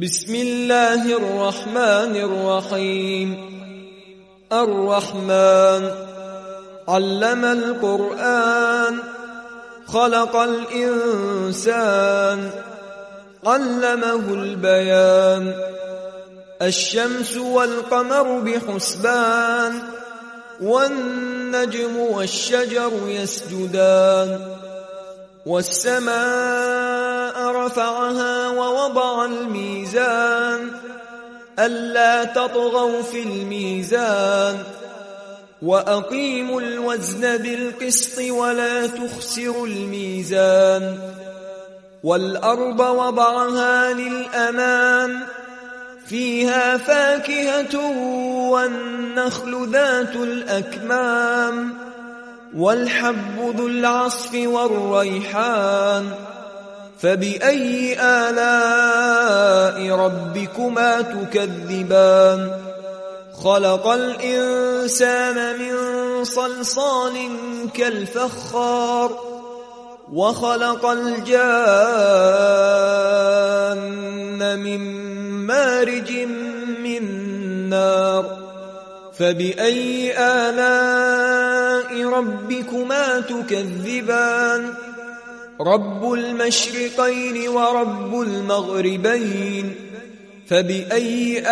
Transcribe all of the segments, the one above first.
بسم الله الرحمن الرحيم. الرحمن علم القرآن، خلق الإنسان، علمه البيان. الشمس والقمر بحسبان، والنجم والشجر يسجدان. والسماء رفعها ووضع الميزان، ألا تطغوا في الميزان، وأقيموا الوزن بالقسط ولا تخسروا الميزان. والأرض وضعها للأنام، فيها فاكهة والنخل ذات الأكمام، والحب ذو العصف والريحان. فبأي آلاء ربكما تكذبان؟ خلق الإنسان من صلصال كالفخار، وخلق الجان من مارج من نار. فبأي آلاء ربكما تكذبان؟ رب المشرقين ورب المغربين. فبأي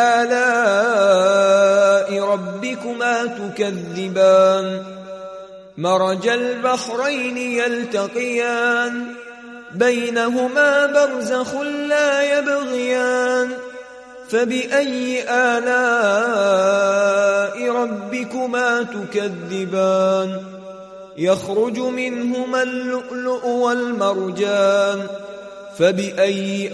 آلاء ربكما تكذبان؟ مرج البحرين يلتقيان، بينهما برزخ لا يبغيان. فبأي آلاء ربكما تكذبان؟ يخرج منهما اللؤلؤ والمرجان. فبأي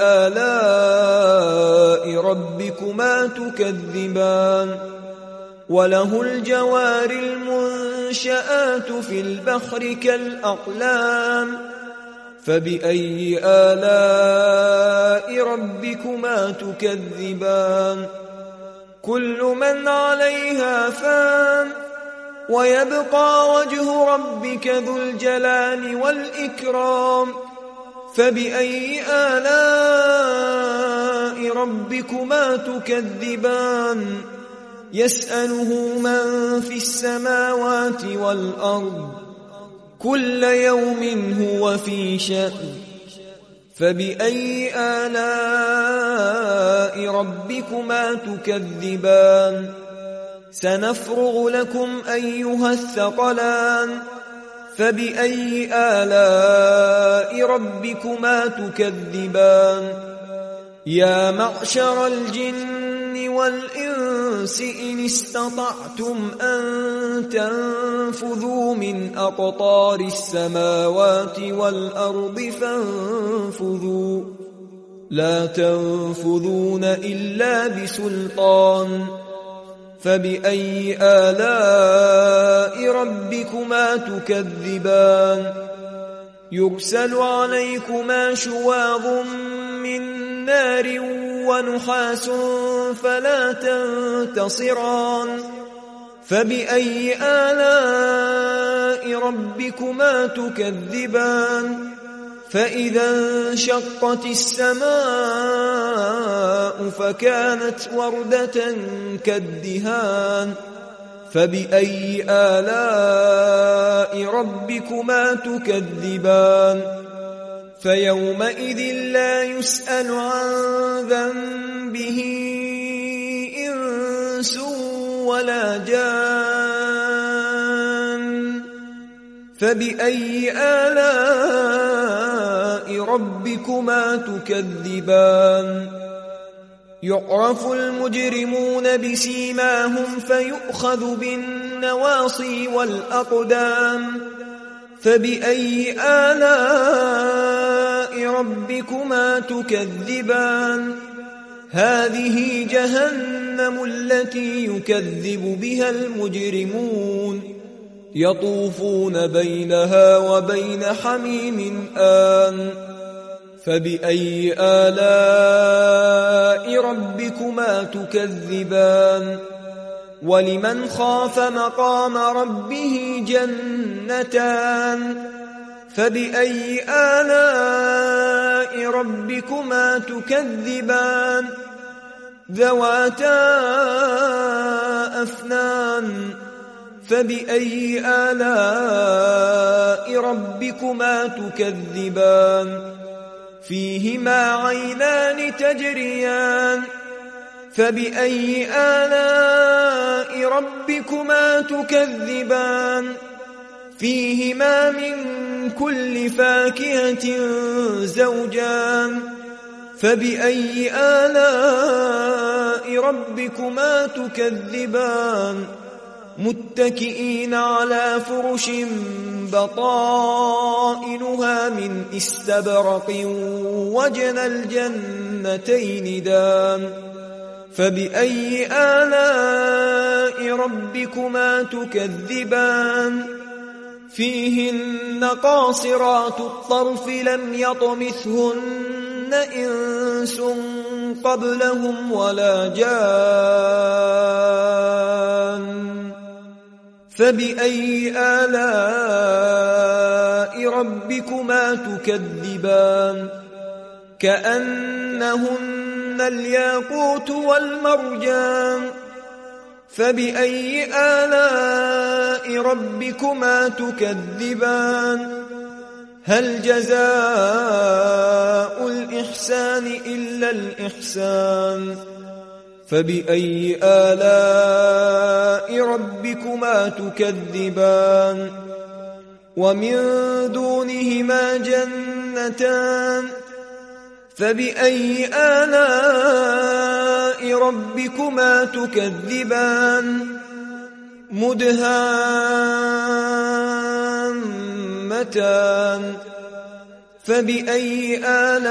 آلاء ربكما تكذبان؟ وله الجوار المنشآت في البحر كالأعلام. فبأي آلاء ربكما تكذبان؟ كل من عليها فان، ويبقى وجه ربك ذو الجلال والإكرام. فبأي آلاء ربكما تكذبان؟ يسأله من في السماوات والأرض، كل يوم هو في شأن. فبأي آلاء ربكما تكذبان؟ سنفرغ لكم أيها الثقلان. فبأي آلاء ربكما تكذبان؟ يا معشر الجن والإنس إن استطعتم أن تنفذوا من أقطار السماوات والأرض فانفذوا، لا تنفذون إلا بسلطان. فبأي آلاء ربكما تكذبان؟ يرسل عليكما شواظ من نار ونحاس فلا تنتصران. فبأي آلاء ربكما تكذبان؟ فإذا انشقت السماء فكانت وردة كالدهان. فبأي آلاء ربكما تكذبان؟ فيومئذ لا يسأل عن ذنبه إنس ولا جان. فبأي آلاء ربكما تكذبان؟ يعرف المجرمون بسيماهم فيؤخذ بالنواصي والأقدام. فبأي آلاء ربكما تكذبان؟ هذه جهنم التي يكذب بها المجرمون، يطوفون بينها وبين حميم آن. فبأي آلاء ربكما تكذبان؟ ولمن خاف مقام ربه جنتان. فبأي آلاء ربكما تكذبان؟ ذواتا أفنان فبأي آلاء ربكما تكذبان فيهما عينان تجريان فبأي آلاء ربكما تكذبان فيهما من كل فاكهة زوجان فبأي آلاء ربكما تكذبان متكئين على فرش بطائنها من استبرق وجنى الجنتين دان فبأي آلاء ربكما تكذبان فيهن قاصرات الطرف لم يطمثهن إنس قبلهم ولا جان فبأي آلاء ربكما تكذبان كأنهن الياقوت والمرجان فبأي آلاء ربكما تكذبان هل جزاء الإحسان إلا الإحسان فبأي آلاء ربكما تكذبان ومن دونهما جنتان فبأي آلاء ربكما تكذبان مدهامتان فبأي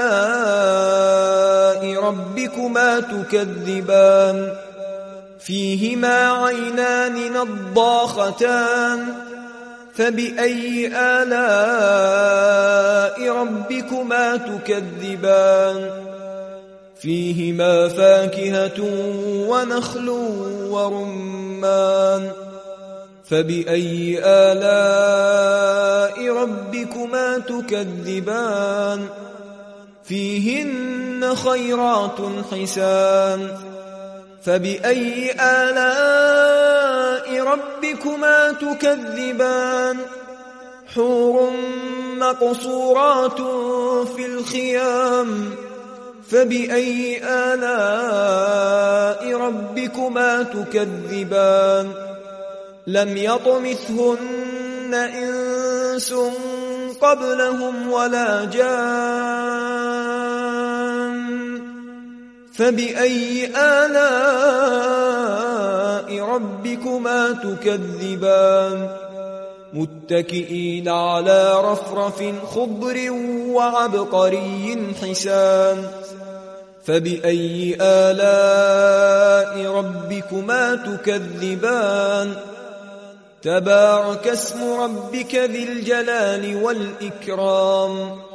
آلاء ربكما تكذبان فيهما عينان نضاختان فبأي آلاء ربكما تكذبان فيهما فاكهة ونخل ورمان فبأي آلاء ربكما تكذبان فيهن خيرات حسان فبأي آلاء ربكما تكذبان حور مقصورات في الخيام فبأي آلاء ربكما تكذبان لم يطمثهن إنس قبلهم ولا جان فبأي آلاء ربكما تكذبان متكئين على رفرف خضر وعبقري حسان فبأي آلاء ربكما تكذبان تبارك اسم ربك ذي الجلال والإكرام